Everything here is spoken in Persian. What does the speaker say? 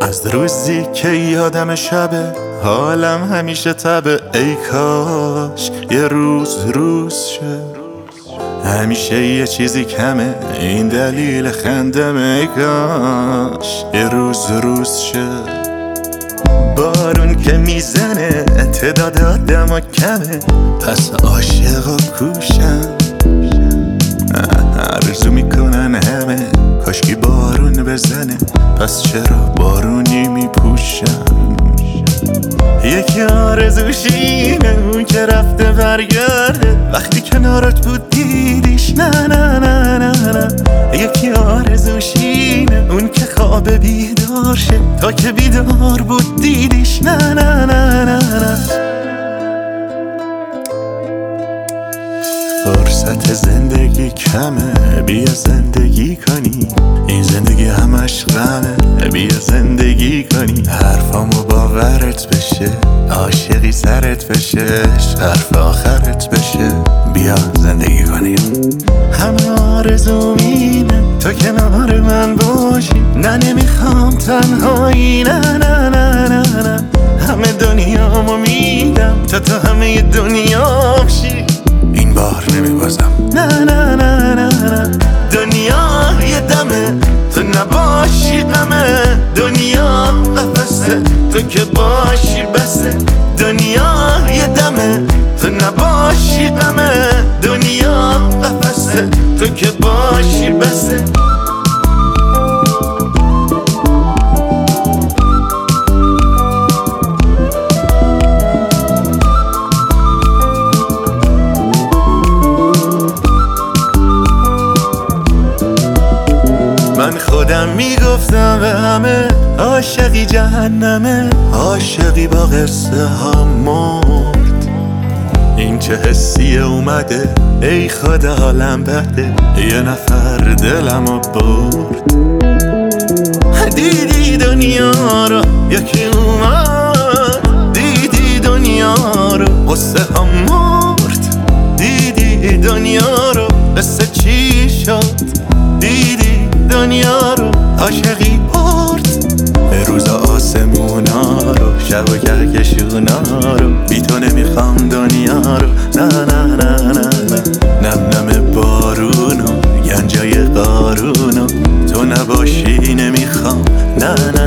از روزی که یادم شبه حالم همیشه تبه، ای کاش یه روز شه. همیشه یه چیزی کمه، این دلیل خندمه، ای کاش یه روز شه. بارون که میزنه تعداد آدم کمه، پس عاشق و کوشم. آرزو میکنن همه کاشکی بارون بزنه، پس چرا بارونی میپوشم. یکی آرزوشینه اون که رفته برگرده، وقتی کنارت بود دیدیش نه نه نه نه نه. یکی آرزوشینه اون که خواب بیدار شه، تا که بیدار بود دیدیش نه نه نه نه نه. فرصت زندگی کمه، بیا زندگی کنی، این زندگی همش غمه، بیا زندگی کنی. حرفامو باورت بشه، عاشقی سرت بشه، حرف آخرت بشه، بیا زندگی کنی. همه آرزوم اینه تو کنار من باشی، نه نمیخوام تنهایی، نه نه نه نه نه. همه دنیامو میدم تا همه دنیا بشی، این بار نمیبازم، نه نه نه نه نه. دنیا یه دمه تو نباشی غمه، دنیا قفسه تو که باشی بسه. دنیا یه دمه تو نباشی غمه، دنیا قفسه تو که باشی بسه. من خودم میگفتم به همه عاشقی جهنمه، عاشقی با قصه ها مرد. این چه حسیه اومده ای خدا حالم بده، یه نفر دلمو برد. دیدی دنیا رو یکی اومد، دیدی دنیا رو قصه ها مرد. دیدی دنیا رو قصه چی شد، دیدی دنیا رو عاشقی برد. روز آسمونا رو شب و کهکشونا رو، بی تو نمیخوام دنیا رو، نه نه نه نه نه. نم نم بارونو گنجای قارونو، تو نباشی نمیخوام، نه نه